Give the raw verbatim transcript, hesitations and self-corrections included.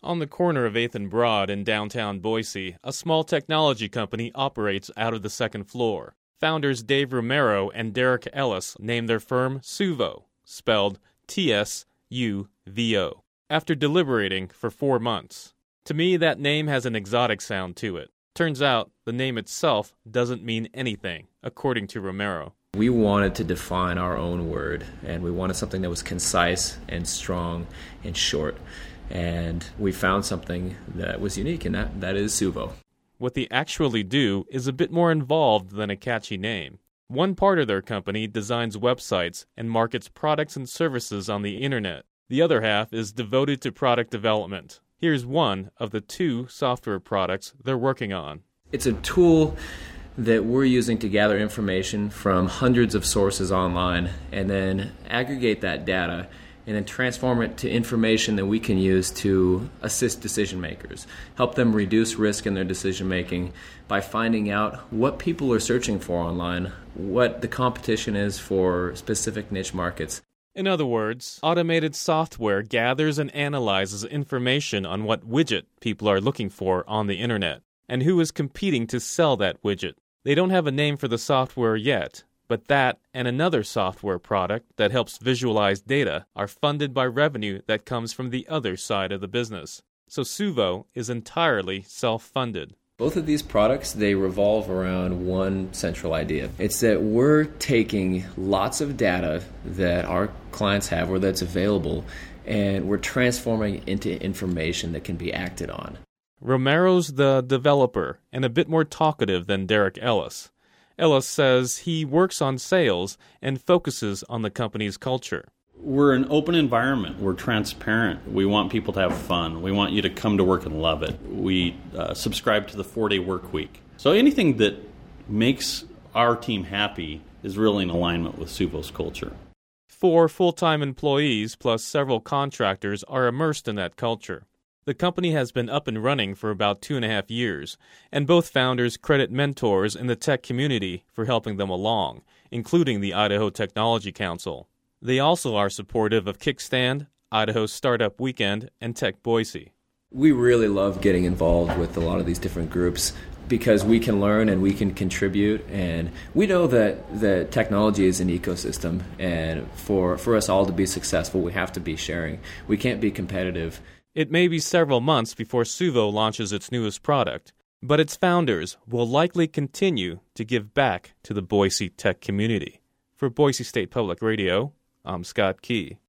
On the corner of eighth and Broad in downtown Boise, a small technology company operates out of the second floor. Founders Dave Romero and Derek Ellis named their firm Suvo, spelled T S U V O, after deliberating for four months. To me, that name has an exotic sound to it. Turns out, the name itself doesn't mean anything, according to Romero. We wanted to define our own word, and we wanted something that was concise and strong and short. And we found something that was unique, and that, that is Suvo. What they actually do is a bit more involved than a catchy name. One part of their company designs websites and markets products and services on the internet. The other half is devoted to product development. Here's one of the two software products they're working on. It's a tool that we're using to gather information from hundreds of sources online and then aggregate that data and then transform it to information that we can use to assist decision makers, help them reduce risk in their decision making by finding out what people are searching for online, what the competition is for specific niche markets. In other words, automated software gathers and analyzes information on what widget people are looking for on the internet and who is competing to sell that widget. They don't have a name for the software yet, but that and another software product that helps visualize data are funded by revenue that comes from the other side of the business. So Suvo is entirely self-funded. Both of these products, they revolve around one central idea. It's that we're taking lots of data that our clients have or that's available, and we're transforming it into information that can be acted on. Romero's the developer and a bit more talkative than Derek Ellis. Ellis says he works on sales and focuses on the company's culture. We're an open environment. We're transparent. We want people to have fun. We want you to come to work and love it. We uh, subscribe to the four-day work week. So anything that makes our team happy is really in alignment with Suvo's culture. Four full-time employees plus several contractors are immersed in that culture. The company has been up and running for about two and a half years, and both founders credit mentors in the tech community for helping them along, including the Idaho Technology Council. They also are supportive of Kickstand, Idaho Startup Weekend, and Tech Boise. We really love getting involved with a lot of these different groups because we can learn and we can contribute, and we know that, that technology is an ecosystem, and for, for us all to be successful, we have to be sharing. We can't be competitive. It may be several months before Suvo launches its newest product, but its founders will likely continue to give back to the Boise tech community. For Boise State Public Radio, I'm Scott Key.